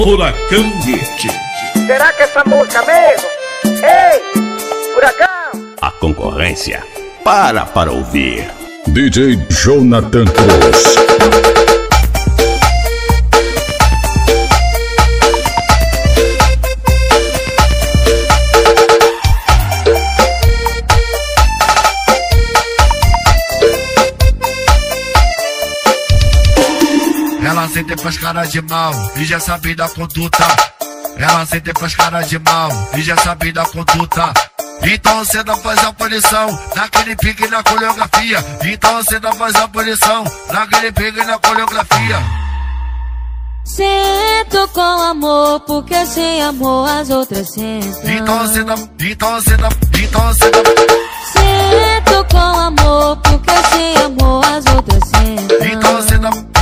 Furacão Hit. Será que essa música mesmo? Ei, Furacão! A concorrência para ouvir. DJ Jonathan Cruz. Ela sempre faz cara de mal e já sabe da conduta. Ela sempre faz cara de mal e já sabe da conduta. Então você não faz a punição naquele pique na coreografia. Então você não faz a punição naquele pique na coreografia. Sento com amor, porque sem amor as outras sentam. Então você não. Sento com amor, porque sem amor as outras sentam. Então você não.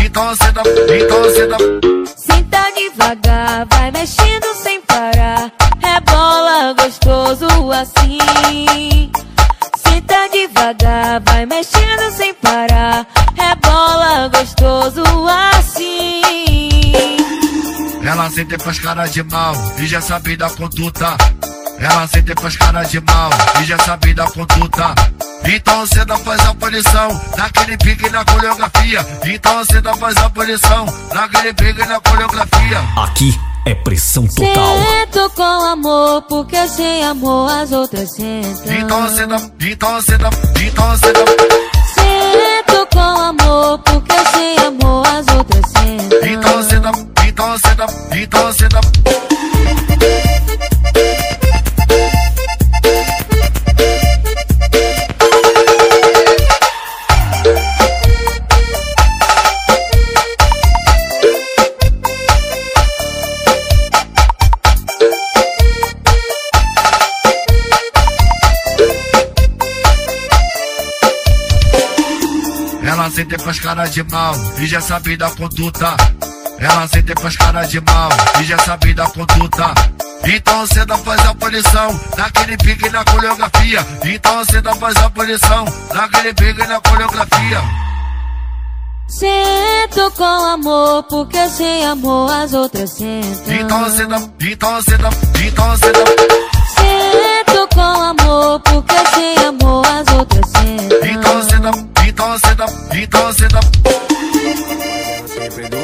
Senta devagar, vai mexendo sem parar. Rebola gostoso assim. Senta devagar, vai mexendo sem parar. Rebola gostoso assim. Ela sempre faz cara de mal e já sabe da conduta. Ela sempre faz cara de mal e já sabe da conduta. Então você não faz a punição naquele pique na coreografia. Então você não faz a punição naquele pique na coreografia. Aqui é pressão total. Sento com amor, porque sem amor as outras sentam. Então você não. Sento com amor, porque sem amor as outras sentam. Então você não. Ela sempre faz cara de mal e já sabe da conduta. Ela sempre faz cara de mal e já sabe da conduta. Então você não faz a punição naquele pique na coreografia. Então você não faz a punição naquele pique na coreografia. Sento com amor, porque sem amor as outras sentam. Então você não. Sento com amor, porque sem amor as